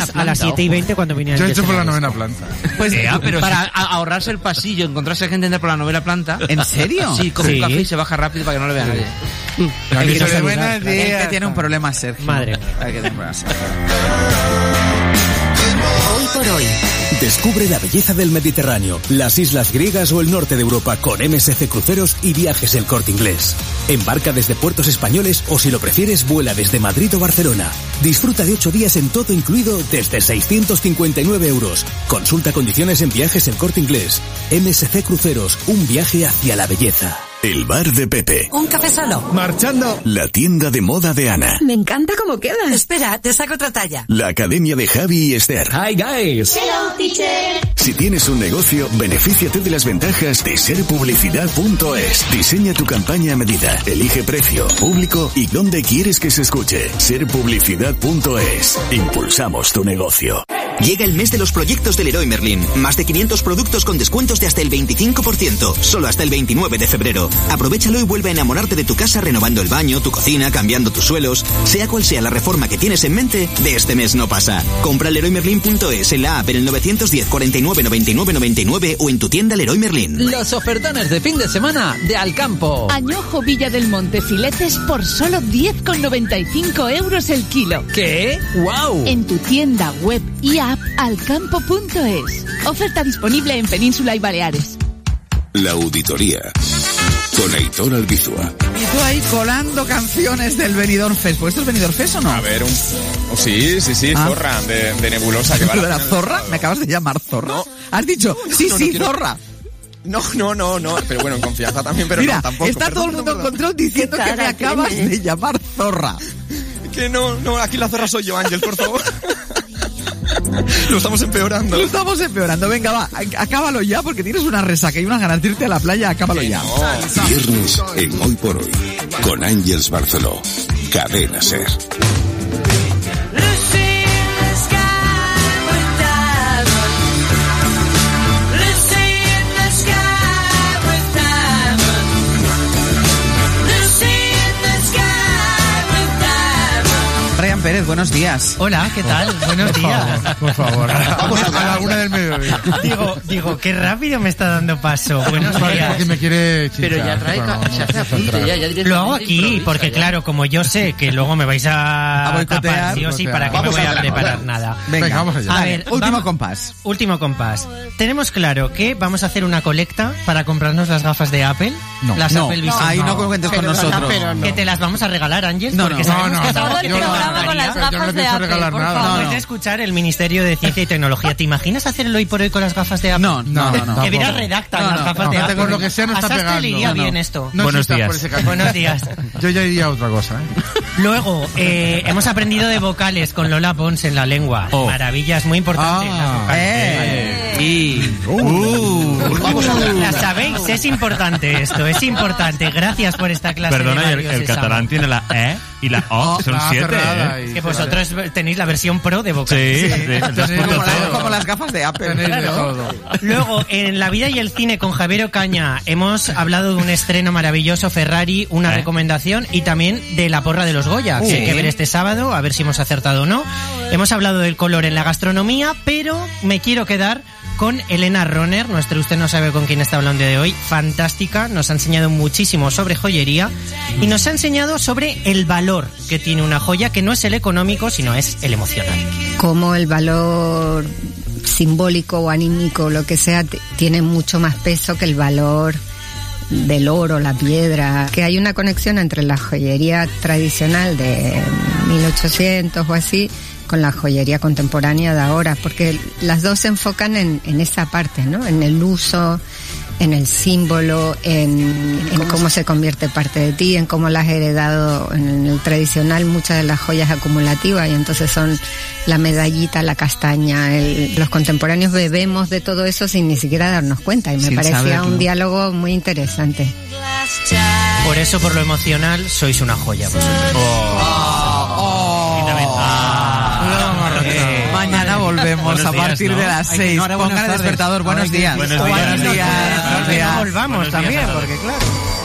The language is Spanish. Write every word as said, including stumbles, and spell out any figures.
las, a las siete y veinte cuando venía. Yo he hecho por la novena planta. Pues eh, ah, pero para sí. a, ahorrarse el pasillo, encontrarse gente entrar por la novena planta. ¿En serio? Sí, come sí. un café y se baja rápido para que no le vea nadie. Aquí que, se no buenos días. el que tiene un problema, Sergio. Madre. Hay que tener un problema, Sergio. Hoy por hoy. Descubre la belleza del Mediterráneo, las islas griegas o el norte de Europa con M S C Cruceros y Viajes El Corte Inglés. Embarca desde puertos españoles o si lo prefieres vuela desde Madrid o Barcelona. Disfruta de ocho días en todo incluido desde seiscientos cincuenta y nueve euros. Consulta condiciones en Viajes El Corte Inglés. M S C Cruceros, un viaje hacia la belleza. El bar de Pepe. Un café solo. Marchando. La tienda de moda de Ana. Me encanta cómo queda. Espera, te saco otra talla. La academia de Javi y Esther. Hi guys. Hello, teacher. Si tienes un negocio, benefíciate de las ventajas de ser publicidad punto es. Diseña tu campaña a medida. Elige precio, público y dónde quieres que se escuche. ser publicidad punto es. Impulsamos tu negocio. Llega el mes de los proyectos del Leroy Merlin. Más de quinientos productos con descuentos de hasta el veinticinco por ciento. Solo hasta el veintinueve de febrero. Aprovechalo y vuelve a enamorarte de tu casa renovando el baño, tu cocina, cambiando tus suelos. Sea cual sea la reforma que tienes en mente, de este mes no pasa. Compra leroy merlin punto es en la app en el nueve uno cero, cuarenta y nueve, noventa y nueve, noventa y nueve o en tu tienda Leroy Merlin. Los ofertones de fin de semana de Alcampo. Añojo Villa del Monte filetes por solo diez con noventa y cinco euros el kilo. ¿Qué? ¡Wow! En tu tienda web y app alcampo punto es. Oferta disponible en Península y Baleares. La auditoría. Con Aitor Albizua. Y tú ahí colando canciones del Benidorm Fest. ¿Pues esto es Benidorm Fest o no? A ver, un... oh, sí, sí, sí, ah. Zorra, de, de Nebulosa. Que va ¿Lo de la zorra? ¿Me acabas de llamar zorra? No. ¿Has dicho, sí, no, sí, no quiero... zorra? No, no, no, no, pero bueno, en confianza también, pero Mira, no, tampoco. Está perdón, todo el mundo perdón, en control diciendo que me acabas tiene. de llamar zorra. Que no, no, aquí la zorra soy yo, Ángel, por favor. Lo estamos empeorando. Lo estamos empeorando. Venga, va, acábalo ya porque tienes una resaca y unas ganas de irte a la playa. Acábalo ya. No. Viernes en Hoy por Hoy con Ángels Barceló. Cadena Ser. Pérez, buenos días. Hola, ¿qué tal? Buenos por días. Favor, por favor, vamos a la laguna del mediodía. Digo, digo, qué rápido me está dando paso. Buenos días. Porque me quiere chinchar. Pero ya trae, bueno, se hace aceite ya, ya Lo hago aquí, porque ya. claro, como yo sé que luego me vais a, a boicotear, tapar, sí o sí, para que no voy a preparar nada. Venga, Venga, vamos allá. A ver, último vamos, compás. Último compás. Tenemos claro que vamos a hacer una colecta para comprarnos las gafas de Apple. No, las no, Apple Vision. ahí no cuentes con nosotros. No. Que te las vamos a regalar, Ángel. No, porque no, sabemos no, que no, todo no, el yo programa no, con las yo no gafas pienso de regalar Apple, nada. por favor. No, no. Es escuchar el Ministerio de Ciencia y Tecnología. ¿Te imaginas hacerlo hoy por hoy con las gafas de Apple? No, no, no. no que viera tampoco. redactan No, las no, gafas no, de fíjate, Apple. con lo que sea no está A Sastre pegando. le iría No, no. bien esto. No Buenos insistas días. por ese camino. Buenos días. Yo ya iría a otra cosa, ¿eh? Luego, eh, hemos aprendido de vocales con Lola Pons en la lengua. Oh. Maravillas muy importantes. Ah. las vocales. Eh. Y... Uh. La sabéis, es importante esto, es importante. Gracias por esta clase. Perdona, de el, Mario el Sésamo. catalán tiene la E y la O, Oh, son ah, siete, cerrada ¿eh? y- Que vosotros tenéis la versión pro de Sí, vocales. sí, Tenéis dos punto Como, la- cero. como las gafas de Apple. Tenéis de Claro. todo. Luego, en La vida y el cine con Javier Ocaña hemos hablado de un estreno maravilloso, Ferrari, una ¿Eh? recomendación y también de la porra de los Goya, que Sí. hay que ver este sábado, a ver si hemos acertado o no. Hemos hablado del color en la gastronomía, pero me quiero quedar con Elena Roner, nuestro Usted no sabe con quién está hablando de hoy, fantástica, nos ha enseñado muchísimo sobre joyería y nos ha enseñado sobre el valor que tiene una joya, que no es el económico, sino es el emocional. Como el valor simbólico o anímico, lo que sea, t- tiene mucho más peso que el valor del oro, la piedra, que hay una conexión entre la joyería tradicional de mil ochocientos o así con la joyería contemporánea de ahora, porque las dos se enfocan en, en esa parte, ¿no? En el uso, en el símbolo, en, en cómo se convierte parte de ti, en cómo la has heredado. En el tradicional muchas de las joyas acumulativas y entonces son la medallita, la castaña. El, los contemporáneos bebemos de todo eso sin ni siquiera darnos cuenta y me Sin parecía saberlo. un diálogo muy interesante. Por eso, por lo emocional, sois una joya vosotros. Eh, Mañana volvemos Buenos a días, partir ¿no? de las Hay que- seis. ahora buenas Pongan el tardes. despertador. Buenos Ahora hay que- días. Buenos días. Buenos días. Buenos Que no días. volvamos Buenos días también, a todos. porque claro.